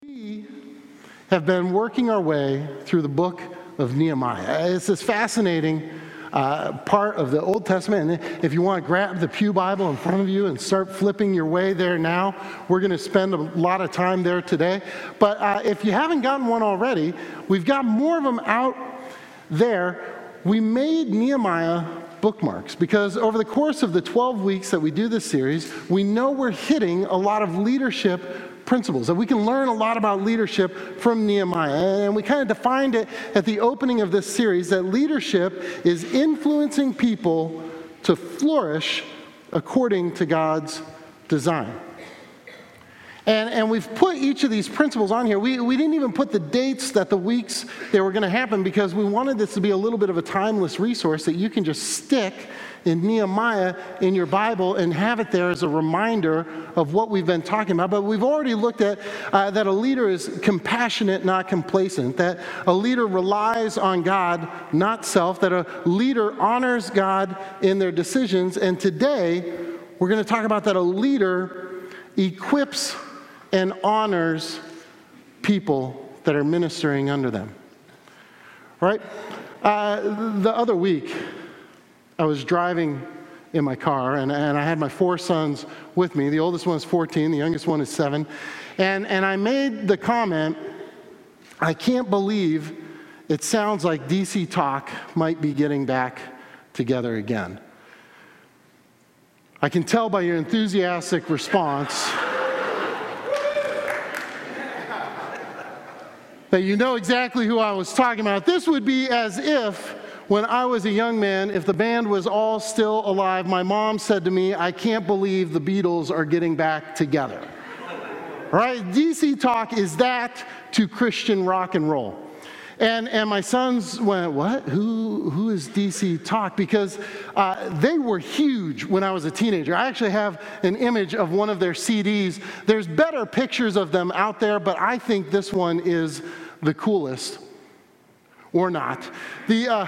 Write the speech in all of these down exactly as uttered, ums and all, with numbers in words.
We have been working our way through the book of Nehemiah. It's this fascinating uh, part of the Old Testament. And if you want to grab the Pew Bible in front of you and start flipping your way there now, we're going to spend a lot of time there today. But uh, if you haven't gotten one already, we've got more of them out there. We made Nehemiah bookmarks because over the course of the twelve weeks that we do this series, we know we're hitting a lot of leadership principles, that we can learn a lot about leadership from Nehemiah. And we kind of defined it at the opening of this series, that leadership is influencing people to flourish according to God's design. And, and we've put each of these principles on here. We, we didn't even put the dates that the weeks they were going to happen because we wanted this to be a little bit of a timeless resource that you can just stick in Nehemiah in your Bible and have it there as a reminder of what we've been talking about. But we've already looked at uh, that a leader is compassionate, not complacent, that a leader relies on God, not self, that a leader honors God in their decisions. And today, we're going to talk about that a leader equips and honors people that are ministering under them. Right? Uh, the other week, I was driving in my car, and, and I had my four sons with me. The oldest one is fourteen, the youngest one is seven. And, and I made the comment, I can't believe it sounds like D C Talk might be getting back together again. I can tell by your enthusiastic response that you know exactly who I was talking about. This would be as if when I was a young man, if the band was all still alive, my mom said to me, I can't believe the Beatles are getting back together. All right? D C Talk is that to Christian rock and roll. And and my sons went, what? Who who is D C Talk? Because uh, they were huge when I was a teenager. I actually have an image of one of their C Ds. There's better pictures of them out there, but I think this one is the coolest. Or not. The... Uh,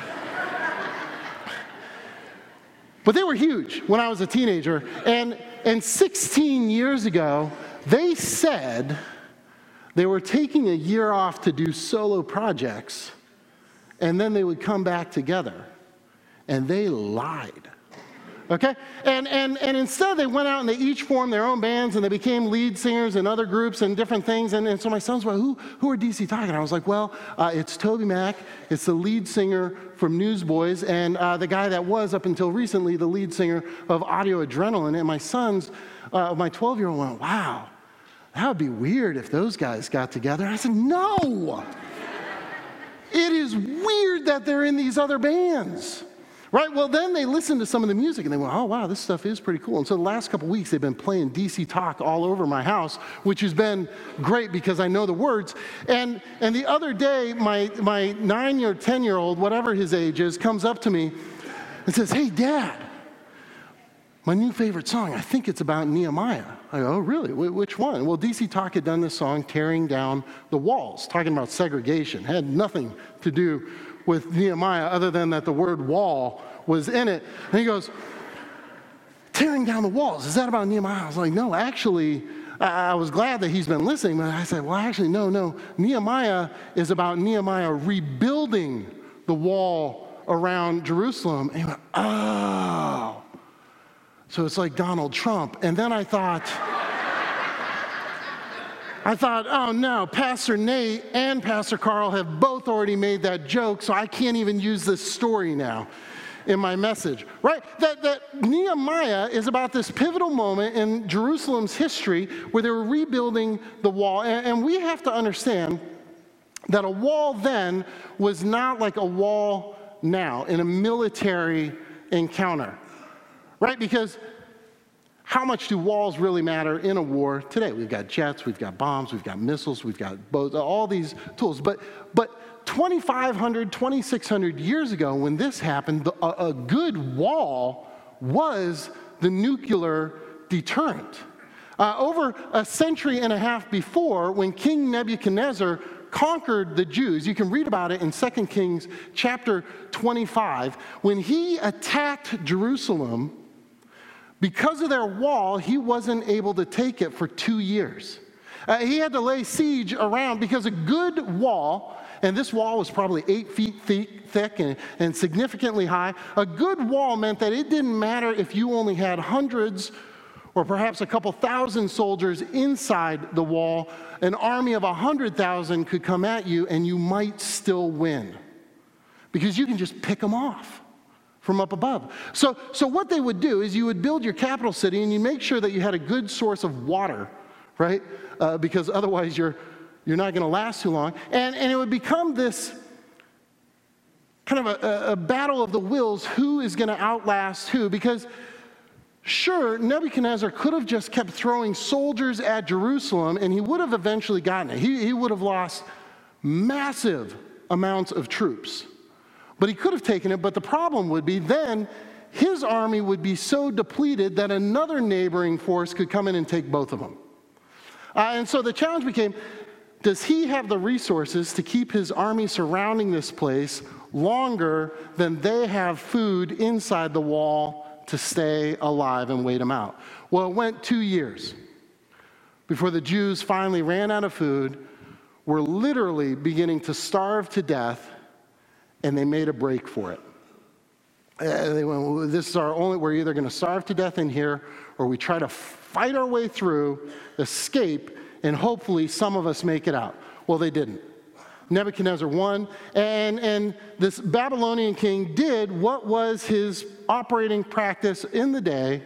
But they were huge when I was a teenager. And, and sixteen years ago, they said they were taking a year off to do solo projects, and then they would come back together. And they lied. Okay? And, and, and instead, they went out and they each formed their own bands, and they became lead singers in other groups and different things. And, and so my sons were, who, who are D C Talk? And I was like, well, uh, it's Toby Mac. It's the lead singer from Newsboys, and uh, the guy that was, up until recently, the lead singer of Audio Adrenaline. And my sons, uh, my twelve-year-old went, wow, that would be weird if those guys got together. I said, no. It is weird that they're in these other bands. Right, well, then they listened to some of the music, and they went, oh, wow, this stuff is pretty cool. And so the last couple weeks, they've been playing D C Talk all over my house, which has been great because I know the words. And and the other day, my, my nine- or ten-year-old, whatever his age is, comes up to me and says, hey, Dad, my new favorite song, I think it's about Nehemiah. I go, oh, really? Wh- which one? Well, D C Talk had done this song, Tearing Down the Walls, talking about segregation. It had nothing to do with Nehemiah other than that the word wall was in it. And he goes, tearing down the walls, is that about Nehemiah? I was like, no, actually, I, I was glad that he's been listening, but I said, well, actually, no, no. Nehemiah is about Nehemiah rebuilding the wall around Jerusalem. And he went, oh. So it's like Donald Trump. And then I thought, I thought, oh no, Pastor Nate and Pastor Carl have both already made that joke, so I can't even use this story now in my message, right? That, that Nehemiah is about this pivotal moment in Jerusalem's history where they were rebuilding the wall. And, and we have to understand that a wall then was not like a wall now in a military encounter, right? Because how much do walls really matter in a war today? We've got jets, we've got bombs, we've got missiles, we've got boats, all these tools. But but twenty-five hundred, twenty-six hundred years ago when this happened, the, a, a good wall was the nuclear deterrent. Uh, over a century and a half before, when King Nebuchadnezzar conquered the Jews, you can read about it in Second Kings chapter twenty-five, when he attacked Jerusalem, because of their wall, he wasn't able to take it for two years. Uh, he had to lay siege around because a good wall, and this wall was probably eight feet thick, thick and, and significantly high, a good wall meant that it didn't matter if you only had hundreds or perhaps a couple thousand soldiers inside the wall. An army of one hundred thousand could come at you and you might still win because you can just pick them off from up above. So, so what they would do is you would build your capital city and you make sure that you had a good source of water, right? Uh, because otherwise you're, you're not going to last too long. And, and it would become this kind of a, a battle of the wills, who is going to outlast who, because sure, Nebuchadnezzar could have just kept throwing soldiers at Jerusalem and he would have eventually gotten it. He, he would have lost massive amounts of troops. But he could have taken it, but the problem would be then his army would be so depleted that another neighboring force could come in and take both of them. Uh, and so the challenge became, does he have the resources to keep his army surrounding this place longer than they have food inside the wall to stay alive and wait him out? Well, it went two years before the Jews finally ran out of food, were literally beginning to starve to death, and they made a break for it. Uh, they went, well, this is our only, we're either going to starve to death in here, or we try to fight our way through, escape, and hopefully some of us make it out. Well, they didn't. Nebuchadnezzar won, and, and this Babylonian king did what was his operating practice in the day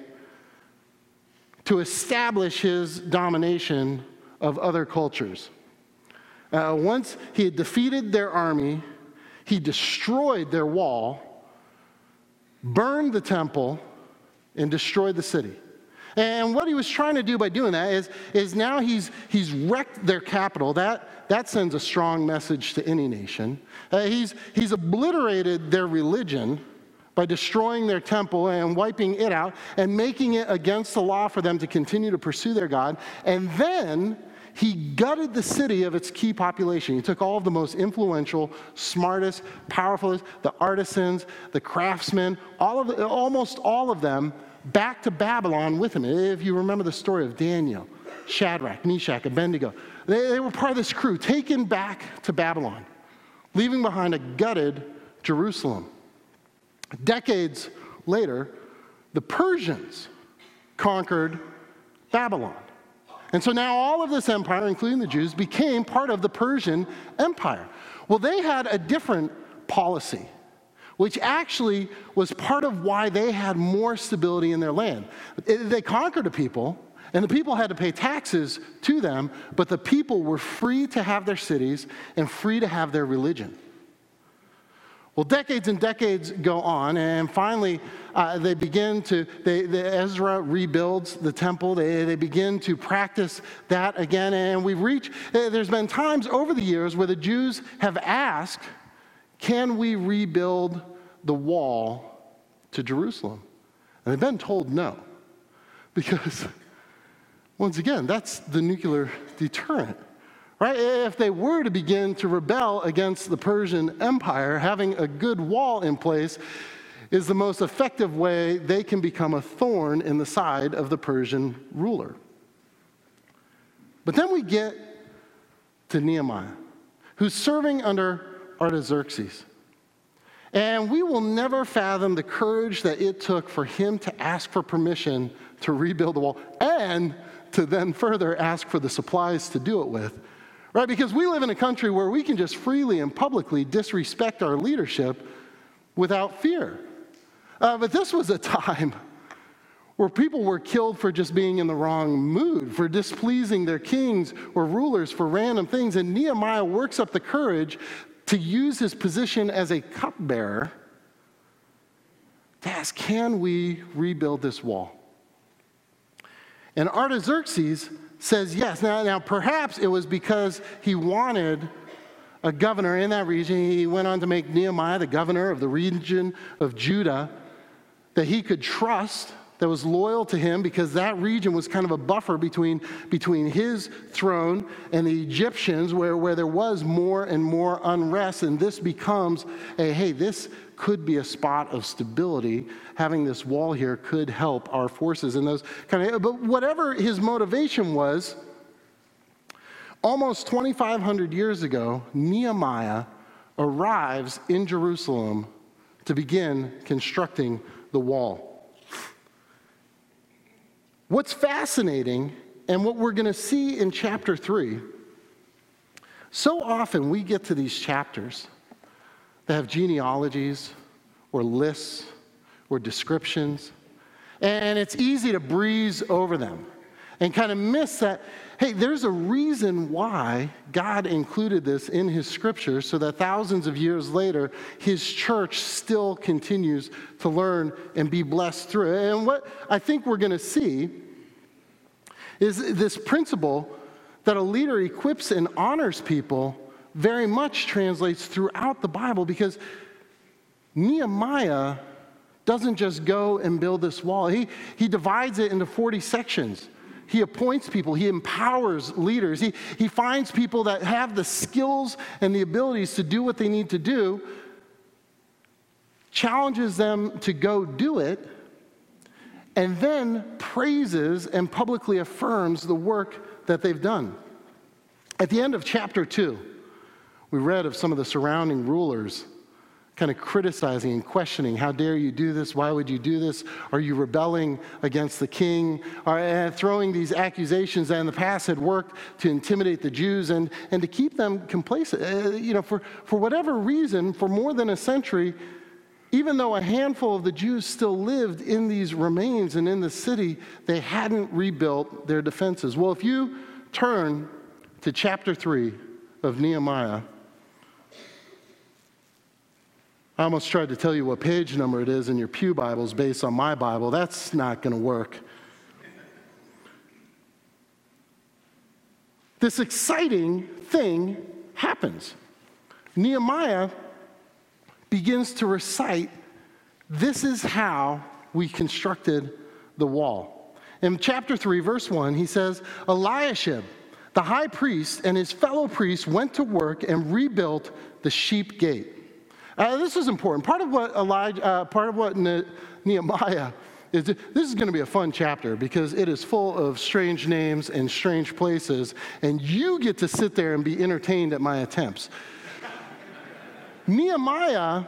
to establish his domination of other cultures. Uh, once he had defeated their army, he destroyed their wall, burned the temple, and destroyed the city. And what he was trying to do by doing that is, is now he's, he's wrecked their capital. That, that sends a strong message to any nation. Uh, he's, he's obliterated their religion by destroying their temple and wiping it out and making it against the law for them to continue to pursue their God. And then he gutted the city of its key population. He took all of the most influential, smartest, powerful, the artisans, the craftsmen, all of the, almost all of them back to Babylon with him. If you remember the story of Daniel, Shadrach, Meshach, Abednego, they, they were part of this crew taken back to Babylon, leaving behind a gutted Jerusalem. Decades later, the Persians conquered Babylon. And so now all of this empire, including the Jews, became part of the Persian Empire. Well, they had a different policy, which actually was part of why they had more stability in their land. They conquered a people, and the people had to pay taxes to them, but the people were free to have their cities and free to have their religion. Well, decades and decades go on, and finally uh, they begin to, they, the Ezra rebuilds the temple. They, they begin to practice that again, and we've reached, there's been times over the years where the Jews have asked, can we rebuild the wall to Jerusalem? And they've been told no, because once again, that's the nuclear deterrent. Right? If they were to begin to rebel against the Persian Empire, having a good wall in place is the most effective way they can become a thorn in the side of the Persian ruler. But then we get to Nehemiah, who's serving under Artaxerxes. And we will never fathom the courage that it took for him to ask for permission to rebuild the wall and to then further ask for the supplies to do it with. Right? Because we live in a country where we can just freely and publicly disrespect our leadership without fear. Uh, but this was a time where people were killed for just being in the wrong mood, for displeasing their kings or rulers for random things. And Nehemiah works up the courage to use his position as a cupbearer to ask, can we rebuild this wall? And Artaxerxes says yes. Now, now, perhaps it was because he wanted a governor in that region. He went on to make Nehemiah the governor of the region of Judah that he could trust, that was loyal to him, because that region was kind of a buffer between, between his throne and the Egyptians, where, where there was more and more unrest. And this becomes a, hey, this could be a spot of stability. Having this wall here could help our forces in those kind of, but whatever his motivation was, Almost twenty-five hundred years ago, Nehemiah arrives in Jerusalem to begin constructing the wall. What's fascinating, and what we're going to see in chapter three, so often we get to these chapters that have genealogies or lists or descriptions, and it's easy to breeze over them and kind of miss that, hey, there's a reason why God included this in his scripture so that thousands of years later, his church still continues to learn and be blessed through it. And what I think we're going to see is this principle that a leader equips and honors people very much translates throughout the Bible, because Nehemiah doesn't just go and build this wall. He, he divides it into forty sections. He appoints people. He empowers leaders. He, he finds people that have the skills and the abilities to do what they need to do, challenges them to go do it, and then praises and publicly affirms the work that they've done. At the end of chapter two, we read of some of the surrounding rulers kind of criticizing and questioning, how dare you do this? Why would you do this? Are you rebelling against the king? Or uh, throwing these accusations that in the past had worked to intimidate the Jews and, and to keep them complacent. Uh, you know, for, for whatever reason, for more than a century, even though a handful of the Jews still lived in these remains and in the city, they hadn't rebuilt their defenses. Well, if you turn to chapter three of Nehemiah, I almost tried to tell you what page number it is in your pew Bibles based on my Bible. That's not going to work. This exciting thing happens. Nehemiah begins to recite, this is how we constructed the wall. In chapter three, verse one, he says, Eliashib, the high priest, and his fellow priests went to work and rebuilt the sheep gate. Uh, this is important. Part of what Elijah, uh, part of what ne- Nehemiah is, this is going to be a fun chapter because it is full of strange names and strange places, and you get to sit there and be entertained at my attempts. Nehemiah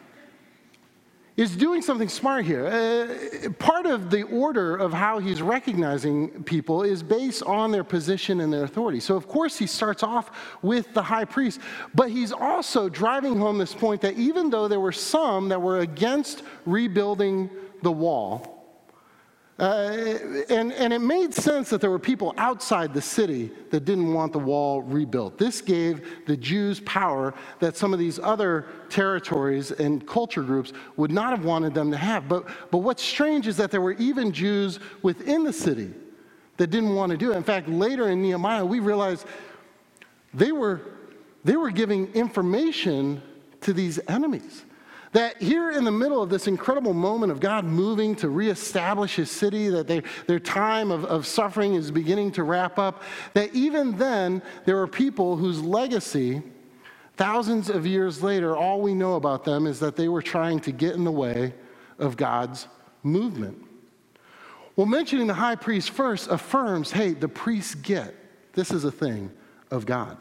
is doing something smart here. Uh, part of the order of how he's recognizing people is based on their position and their authority. So, of course, he starts off with the high priest, but he's also driving home this point that even though there were some that were against rebuilding the wall, Uh, and, and it made sense that there were people outside the city that didn't want the wall rebuilt. This gave the Jews power that some of these other territories and culture groups would not have wanted them to have. But, but what's strange is that there were even Jews within the city that didn't want to do it. In fact, later in Nehemiah, we realized they were, they were giving information to these enemies. That here in the middle of this incredible moment of God moving to reestablish his city, that they, their time of, of suffering is beginning to wrap up, that even then there are people whose legacy, thousands of years later, all we know about them is that they were trying to get in the way of God's movement. Well, mentioning the high priest first affirms, hey, the priests get this is a thing of God.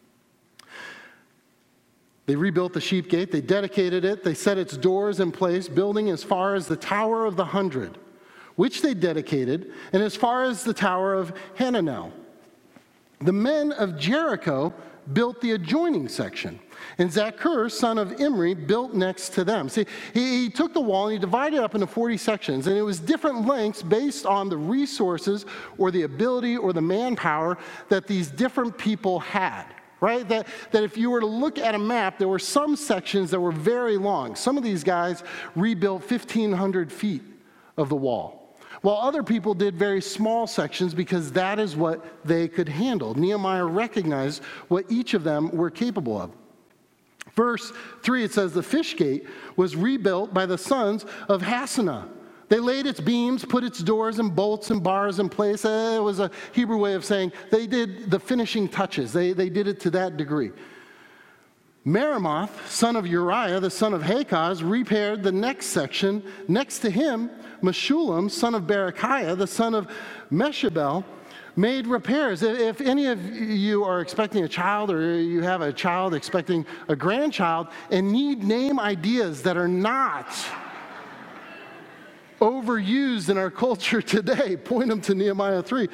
They rebuilt the sheep gate, they dedicated it, they set its doors in place, building as far as the Tower of the Hundred, which they dedicated, and as far as the Tower of Hananel. The men of Jericho built the adjoining section, and Zaccur, son of Imri, built next to them. See, he, he took the wall and he divided it up into forty sections, and it was different lengths based on the resources or the ability or the manpower that these different people had. Right? That, that if you were to look at a map, there were some sections that were very long. Some of these guys rebuilt fifteen hundred feet of the wall, while other people did very small sections because that is what they could handle. Nehemiah recognized what each of them were capable of. Verse three, it says, the fish gate was rebuilt by the sons of Hassenaah. They laid its beams, put its doors and bolts and bars in place. It was a Hebrew way of saying they did the finishing touches. They, they did it to that degree. Meremoth, son of Uriah, the son of Hakaz, repaired the next section. Next to him, Meshullam, son of Berechiah, the son of Meshabel, made repairs. If any of you are expecting a child, or you have a child expecting a grandchild and need name ideas that are not overused in our culture today, point them to Nehemiah three.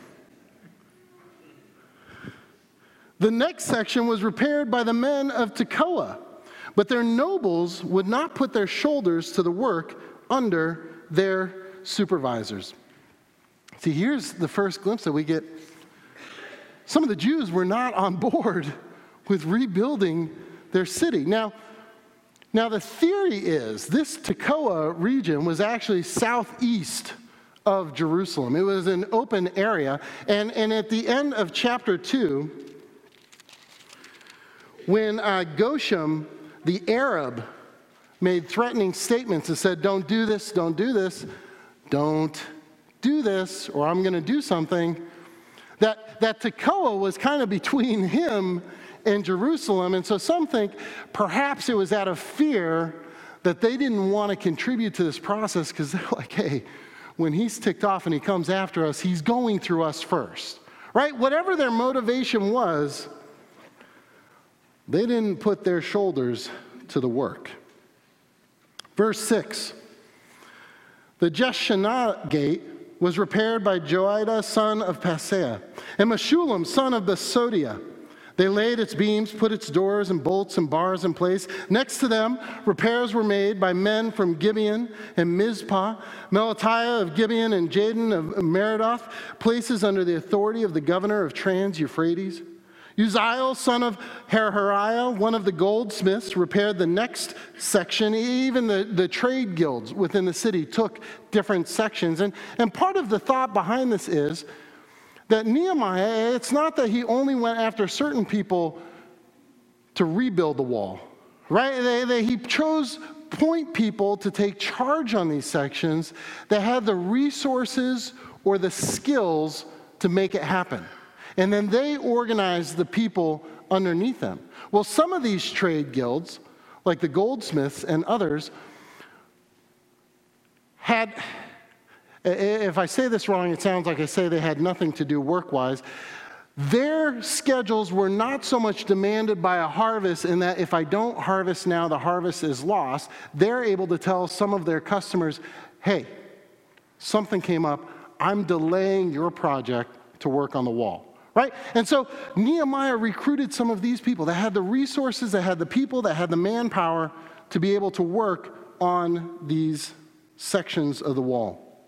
The next section was repaired by the men of Tekoa, but their nobles would not put their shoulders to the work under their supervisors. See, here's the first glimpse that we get. Some of the Jews were not on board with rebuilding their city. Now, now the theory is this Tekoa region was actually southeast of Jerusalem. It was an open area, and, and at the end of chapter two, when uh, Goshem, the Arab, made threatening statements and said, don't do this, don't do this, don't do this, or I'm going to do something, that, that Tekoa was kind of between him and Jerusalem. And so some think perhaps it was out of fear that they didn't want to contribute to this process, because they're like, hey, when he's ticked off and he comes after us, he's going through us first, right? Whatever their motivation was, they didn't put their shoulders to the work. Verse six, the Jeshanah gate was repaired by Joiada, son of Paseah, and Meshullam, son of Besodiah. They laid its beams, put its doors and bolts and bars in place. Next to them, repairs were made by men from Gibeon and Mizpah, Melatiah of Gibeon and Jadon of Meridoth, places under the authority of the governor of Trans-Euphrates. Uzziel, son of Harhariah, one of the goldsmiths, repaired the next section. Even the, the trade guilds within the city took different sections. And, and part of the thought behind this is that Nehemiah, it's not that he only went after certain people to rebuild the wall, right? They, they, he chose point people to take charge on these sections that had the resources or the skills to make it happen. And then they organized the people underneath them. Well, some of these trade guilds, like the goldsmiths and others, had, if I say this wrong, it sounds like I say they had nothing to do work-wise. Their schedules were not so much demanded by a harvest in that if I don't harvest now, the harvest is lost. They're able to tell some of their customers, hey, something came up. I'm delaying your project to work on the wall. Right? And so Nehemiah recruited some of these people that had the resources, that had the people, that had the manpower to be able to work on these sections of the wall.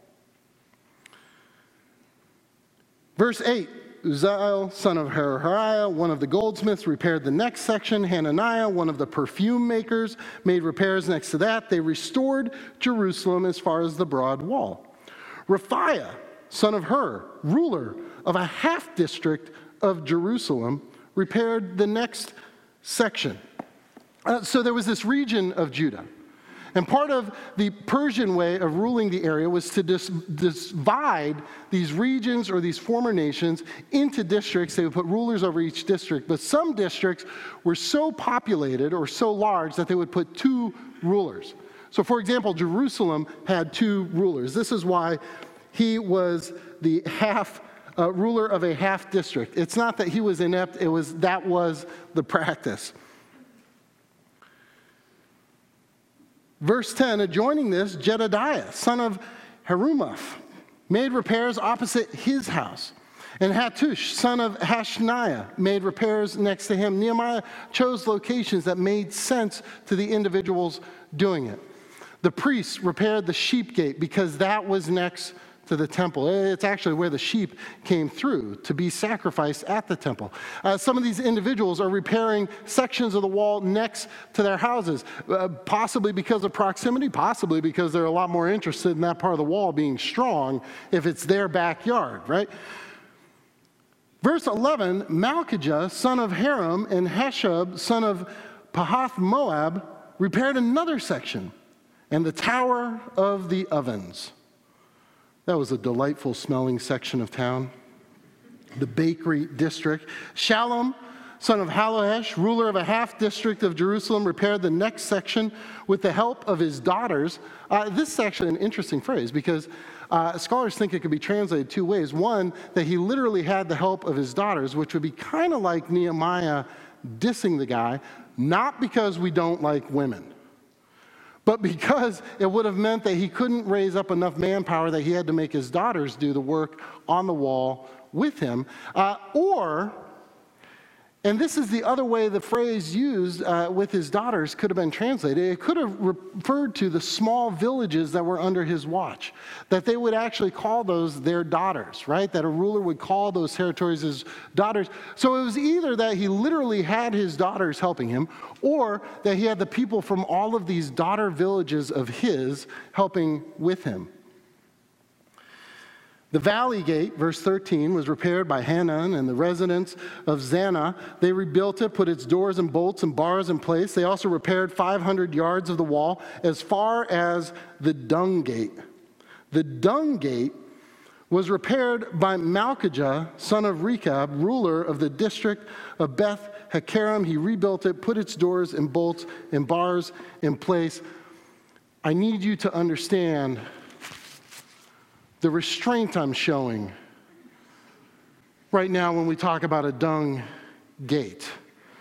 Verse eight, Uzziel, son of Harhariah, one of the goldsmiths, repaired the next section. Hananiah, one of the perfume makers, made repairs next to that. They restored Jerusalem as far as the broad wall. Raphiah, son of Hur, ruler of a half district of Jerusalem, repaired the next section. Uh, so there was this region of Judah. And part of the Persian way of ruling the area was to dis- divide these regions or these former nations into districts. They would put rulers over each district. But some districts were so populated or so large that they would put two rulers. So for example, Jerusalem had two rulers. This is why he was the half uh, ruler of a half district. It's not that he was inept, it was that was the practice. Verse ten, adjoining this, Jedediah, son of Harumaph, made repairs opposite his house. And Hattush, son of Hashniah, made repairs next to him. Nehemiah chose locations that made sense to the individuals doing it. The priests repaired the sheep gate because that was next to the temple. It's actually where the sheep came through to be sacrificed at the temple. Uh, some of these individuals are repairing sections of the wall next to their houses, uh, possibly because of proximity, possibly because they're a lot more interested in that part of the wall being strong if it's their backyard, right? Verse eleven, Malchijah, son of Haram, and Heshub, son of Pahath Moab, repaired another section, and the Tower of the Ovens. That was a delightful smelling section of town. The bakery district. Shallum, son of Halohesh, ruler of a half district of Jerusalem, repaired the next section with the help of his daughters. Uh, this is actually an interesting phrase because uh, scholars think it could be translated two ways. One, that he literally had the help of his daughters, which would be kind of like Nehemiah dissing the guy, not because we don't like women, but because it would have meant that he couldn't raise up enough manpower, that he had to make his daughters do the work on the wall with him. Uh, or, and this is the other way the phrase used uh, with his daughters could have been translated. It could have referred to the small villages that were under his watch, that they would actually call those their daughters, right? That a ruler would call those territories his daughters. So it was either that he literally had his daughters helping him, or that he had the people from all of these daughter villages of his helping with him. The valley gate, verse thirteen, was repaired by Hanun and the residents of Zannah. They rebuilt it, put its doors and bolts and bars in place. They also repaired five hundred yards of the wall as far as the dung gate. The dung gate was repaired by Malchijah, son of Rechab, ruler of the district of Beth Hakerem. He rebuilt it, put its doors and bolts and bars in place. I need you to understand the restraint I'm showing right now when we talk about a dung gate.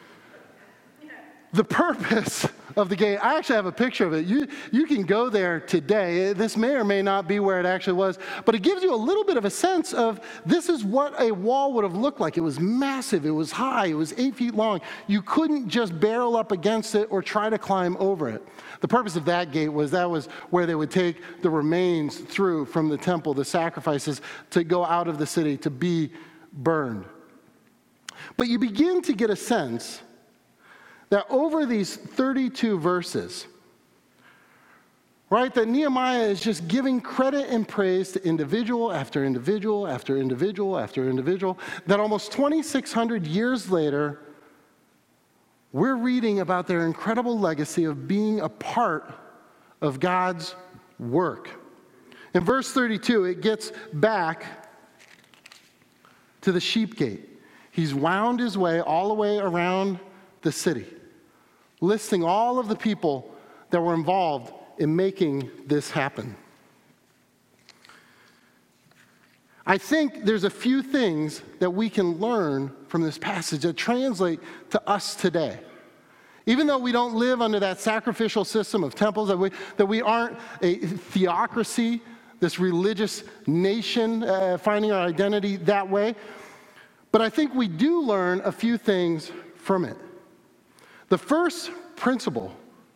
The purpose of the gate, I actually have a picture of it. You, you can go there today. This may or may not be where it actually was, but it gives you a little bit of a sense of this is what a wall would have looked like. It was massive, it was high, it was eight feet long. You couldn't just barrel up against it or try to climb over it. The purpose of that gate was that was where they would take the remains through from the temple, the sacrifices, to go out of the city to be burned. But you begin to get a sense that over these thirty-two verses, right, that Nehemiah is just giving credit and praise to individual after individual after individual after individual, that almost twenty-six hundred years later, we're reading about their incredible legacy of being a part of God's work. In verse thirty-two, it gets back to the sheep gate. He's wound his way all the way around the city, listing all of the people that were involved in making this happen. I think there's a few things that we can learn from this passage that translate to us today. Even though we don't live under that sacrificial system of temples, that we, that we aren't a theocracy, this religious nation, uh, finding our identity that way, but I think we do learn a few things from it. The first principle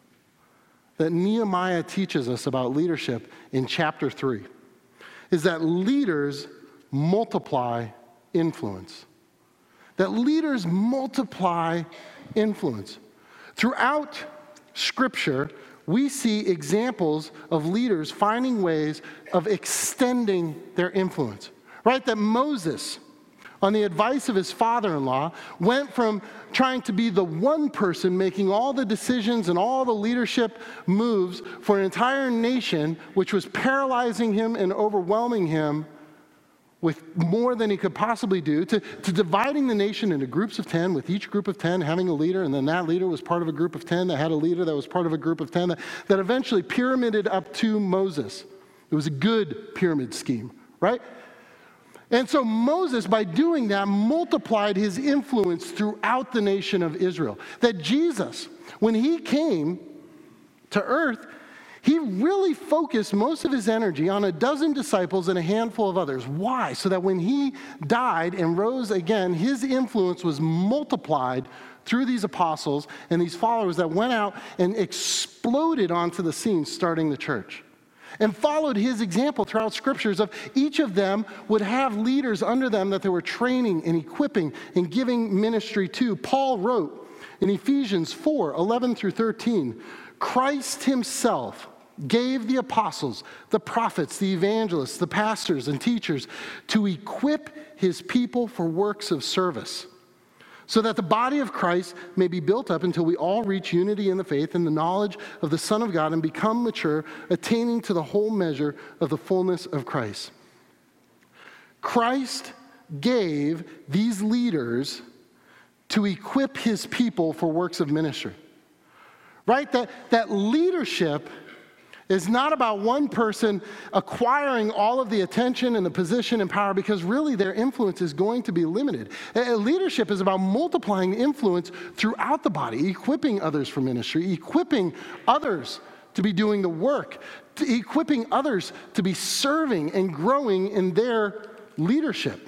that Nehemiah teaches us about leadership in chapter three is that leaders multiply influence. That leaders multiply influence. Throughout Scripture, we see examples of leaders finding ways of extending their influence. Right? That Moses, on the advice of his father-in-law, went from trying to be the one person making all the decisions and all the leadership moves for an entire nation, which was paralyzing him and overwhelming him with more than he could possibly do, to, to dividing the nation into groups of ten, with each group of ten having a leader, and then that leader was part of a group of ten that had a leader that was part of a group of ten, that, that eventually pyramided up to Moses. It was a good pyramid scheme, right? And so Moses, by doing that, multiplied his influence throughout the nation of Israel. That Jesus, when he came to earth, he really focused most of his energy on a dozen disciples and a handful of others. Why? So that when he died and rose again, his influence was multiplied through these apostles and these followers that went out and exploded onto the scene, starting the church. And followed his example throughout scriptures of each of them would have leaders under them that they were training and equipping and giving ministry to. Paul wrote in Ephesians four, eleven through thirteen, Christ himself gave the apostles, the prophets, the evangelists, the pastors and teachers to equip his people for works of service, so that the body of Christ may be built up until we all reach unity in the faith and the knowledge of the Son of God and become mature, attaining to the whole measure of the fullness of Christ. Christ gave these leaders to equip his people for works of ministry. Right? That, that leadership is not about one person acquiring all of the attention and the position and power, because really their influence is going to be limited. Uh, Leadership is about multiplying influence throughout the body, equipping others for ministry, equipping others to be doing the work, to equipping others to be serving and growing in their leadership.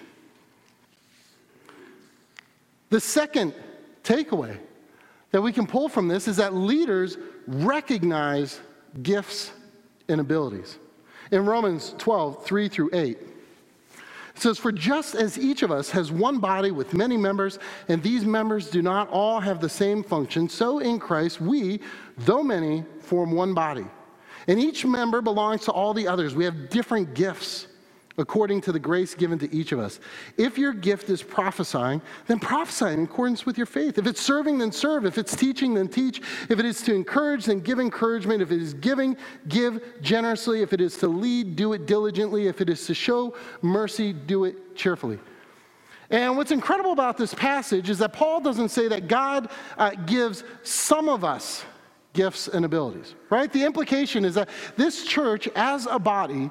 The second takeaway that we can pull from this is that leaders recognize gifts and abilities. In Romans twelve, three through eight, it says, "For just as each of us has one body with many members, and these members do not all have the same function, so in Christ we, though many, form one body. And each member belongs to all the others. We have different gifts according to the grace given to each of us. If your gift is prophesying, then prophesy in accordance with your faith. If it's serving, then serve. If it's teaching, then teach. If it is to encourage, then give encouragement. If it is giving, give generously. If it is to lead, do it diligently. If it is to show mercy, do it cheerfully." And what's incredible about this passage is that Paul doesn't say that God uh, gives some of us gifts and abilities, right? The implication is that this church as a body,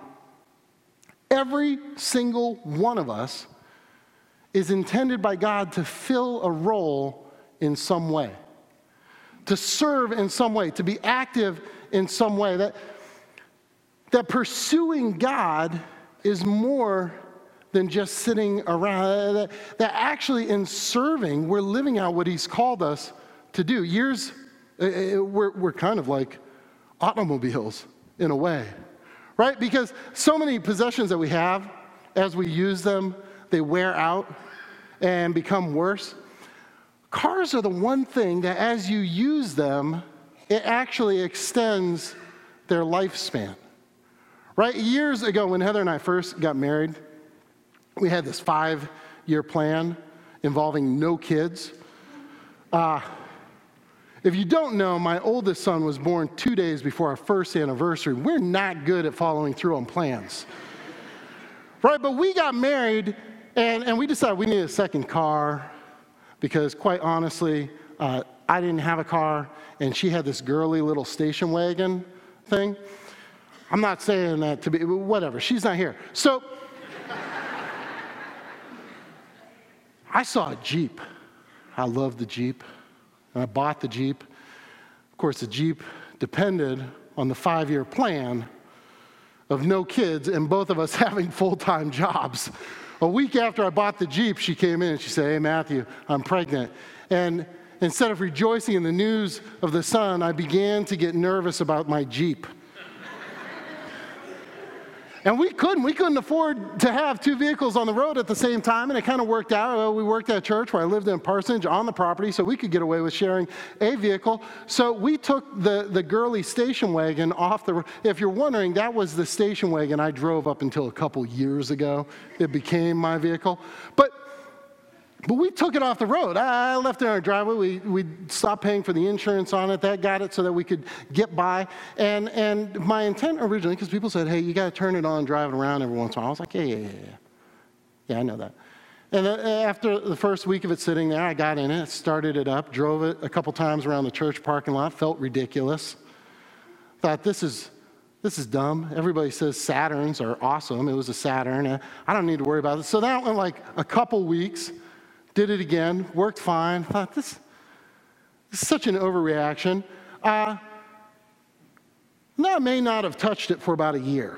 every single one of us is intended by God to fill a role in some way, to serve in some way, to be active in some way. That, that pursuing God is more than just sitting around. That, that actually in serving, we're living out what he's called us to do. Years, we're, we're kind of like automobiles in a way. Right? Because so many possessions that we have, as we use them, they wear out and become worse. Cars are the one thing that as you use them, it actually extends their lifespan. Right? Years ago, when Heather and I first got married, we had this five-year plan involving no kids. Uh, If you don't know, my oldest son was born two days before our first anniversary. We're not good at following through on plans. Right, but we got married, and, and we decided we needed a second car because, quite honestly, uh, I didn't have a car, and she had this girly little station wagon thing. I'm not saying that to be, whatever, she's not here. So, I saw a Jeep. I loved the Jeep. And I bought the Jeep. Of course, the Jeep depended on the five-year plan of no kids and both of us having full-time jobs. A week after I bought the Jeep, she came in and she said, "Hey, Matthew, I'm pregnant." And instead of rejoicing in the news of the son, I began to get nervous about my Jeep. And we couldn't. We couldn't afford to have two vehicles on the road at the same time, and it kind of worked out. Well, we worked at a church where I lived in Parsonage on the property, so we could get away with sharing a vehicle. So we took the, the girly station wagon off the road. If you're wondering, that was the station wagon I drove up until a couple years ago. It became my vehicle. But But we took it off the road. I left it in our driveway. We, we stopped paying for the insurance on it. That got it so that we could get by. And, and my intent originally, because people said, "Hey, you got to turn it on, drive it around every once in a while." I was like, yeah, yeah, yeah, yeah. Yeah, I know that. And then after the first week of it sitting there, I got in it, started it up, drove it a couple times around the church parking lot, felt ridiculous. Thought, this is... This is dumb. Everybody says Saturns are awesome. It was a Saturn. I don't need to worry about it. So that went like a couple weeks. Did it again. Worked fine. Thought, this, this is such an overreaction. Uh, now I may not have touched it for about a year.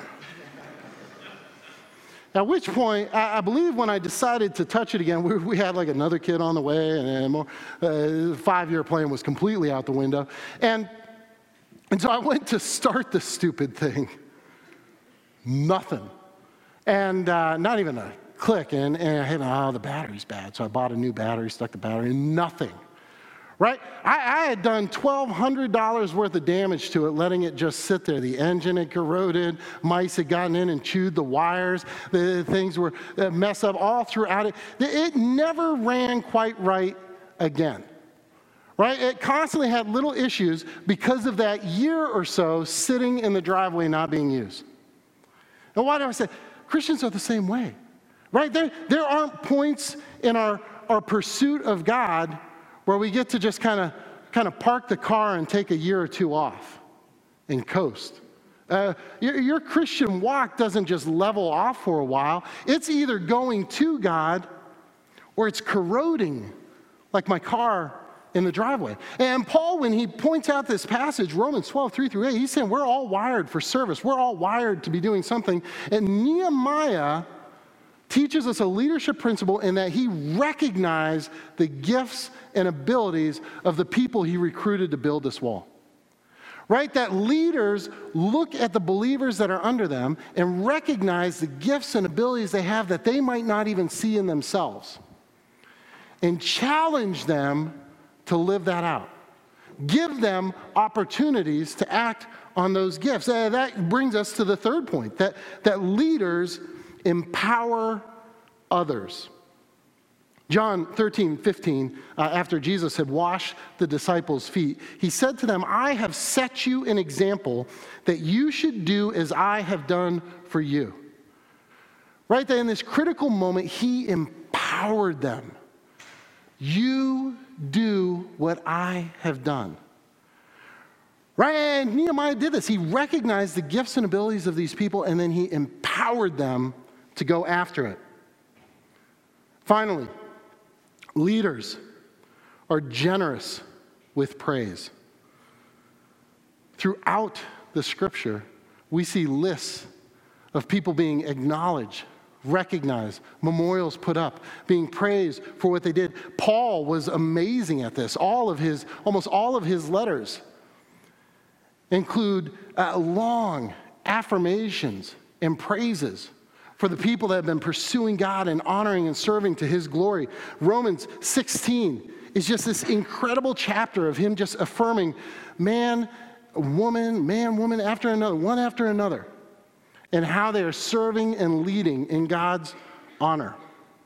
At which point, I, I believe when I decided to touch it again, we, we had like another kid on the way, and, and more, uh, five-year plan was completely out the window. And And so I went to start the stupid thing. Nothing. And uh, not even a click. And, and I had, oh, the battery's bad. So I bought a new battery, stuck the battery in. Nothing. Right? I, I had done twelve hundred dollars worth of damage to it, letting it just sit there. The engine had corroded. Mice had gotten in and chewed the wires. The things were uh, messed up all throughout it. It never ran quite right again. Right? It constantly had little issues because of that year or so sitting in the driveway not being used. And why do I say? Christians are the same way. Right? There, there aren't points in our, our pursuit of God where we get to just kind of kind of park the car and take a year or two off and coast Uh, your, your Christian walk doesn't just level off for a while. It's either going to God or it's corroding, like my car in the driveway. And Paul, when he points out this passage, Romans twelve, three through eight, he's saying we're all wired for service. We're all wired to be doing something. And Nehemiah teaches us a leadership principle in that he recognized the gifts and abilities of the people he recruited to build this wall. Right? That leaders look at the believers that are under them and recognize the gifts and abilities they have that they might not even see in themselves, and challenge them to live that out. Give them opportunities to act on those gifts. Uh, that brings us to the third point, that, that leaders empower others. John thirteen, fifteen, uh, after Jesus had washed the disciples' feet, he said to them, I have set you an example that you should do as I have done for you. Right there in this critical moment, he empowered them. You do what I have done. Right? And Nehemiah did this. He recognized the gifts and abilities of these people, and then he empowered them to go after it. Finally, leaders are generous with praise. Throughout the scripture, we see lists of people being acknowledged, recognized, memorials put up, being praised for what they did. Paul was amazing at this. All of his, almost all of his letters include uh, long affirmations and praises for the people that have been pursuing God and honoring and serving to his glory. Romans sixteen is just this incredible chapter of him just affirming man, woman, man, woman after another, one after another, and how they are serving and leading in God's honor.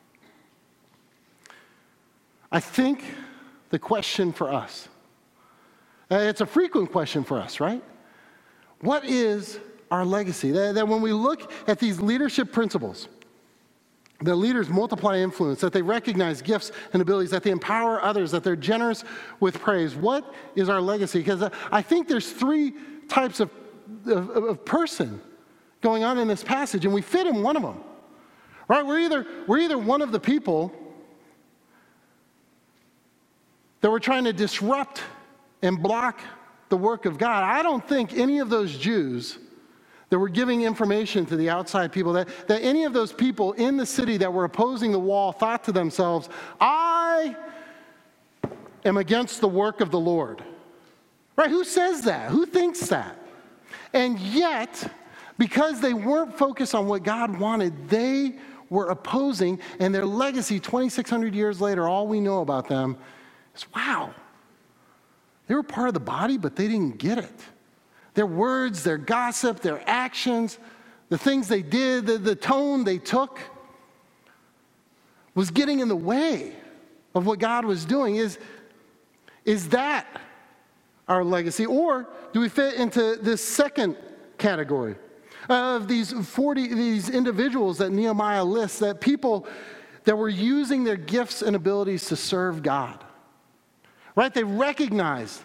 I think the question for us, uh, it's a frequent question for us, right? What is our legacy? That, that when we look at these leadership principles, that leaders multiply influence, that they recognize gifts and abilities, that they empower others, that they're generous with praise. What is our legacy? Because I think there's three types of, of, of person going on in this passage, and we fit in one of them. Right? We're either, we're either one of the people that we're trying to disrupt and block the work of God. I don't think any of those Jews that were giving information to the outside people, that, that any of those people in the city that were opposing the wall thought to themselves, I am against the work of the Lord. Right? Who says that? Who thinks that? And yet, because they weren't focused on what God wanted, they were opposing, and their legacy twenty-six hundred years later, all we know about them is, wow, they were part of the body, but they didn't get it. Their words, their gossip, their actions, the things they did, the, the tone they took was getting in the way of what God was doing. Is, is that our legacy? Or do we fit into this second category of these forty, these individuals that Nehemiah lists, that people that were using their gifts and abilities to serve God? Right? They recognized,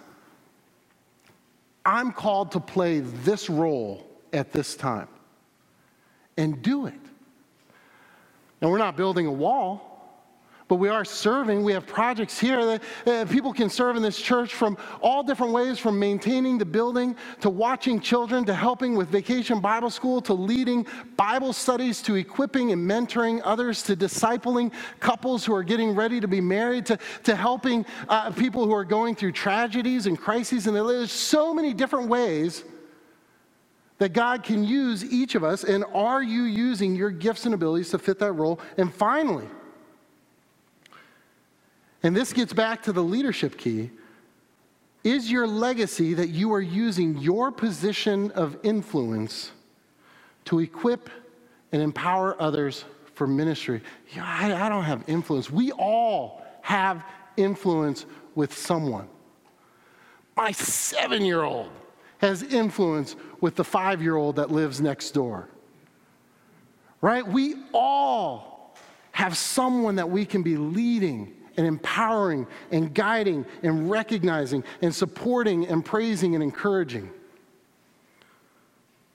I'm called to play this role at this time, and do it. And we're not building a wall, but we are serving. We have projects here that uh, people can serve in this church from all different ways, from maintaining the building to watching children to helping with Vacation Bible School to leading Bible studies to equipping and mentoring others to discipling couples who are getting ready to be married to, to helping uh, people who are going through tragedies and crises. And there's so many different ways that God can use each of us. And are you using your gifts and abilities to fit that role? And finally, and this gets back to the leadership key, is your legacy that you are using your position of influence to equip and empower others for ministry? Yeah, I, I don't have influence. We all have influence with someone. My seven-year-old has influence with the five-year-old that lives next door. Right? We all have someone that we can be leading and empowering and guiding and recognizing and supporting and praising and encouraging.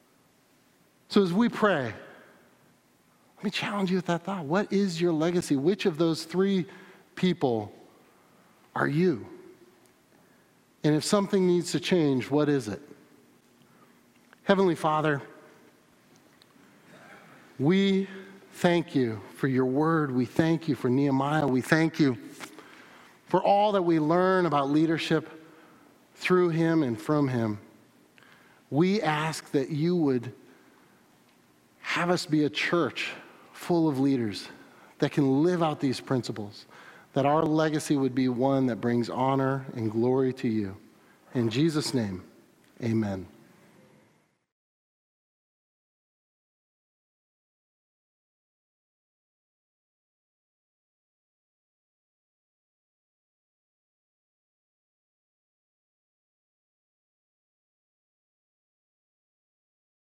So as we pray, let me challenge you with that thought. What is your legacy? Which of those three people are you? And if something needs to change, what is it? Heavenly Father, we thank you for your word. We thank you for Nehemiah. We thank you for all that we learn about leadership through him and from him. We ask that you would have us be a church full of leaders that can live out these principles, that our legacy would be one that brings honor and glory to you. In Jesus' name, amen.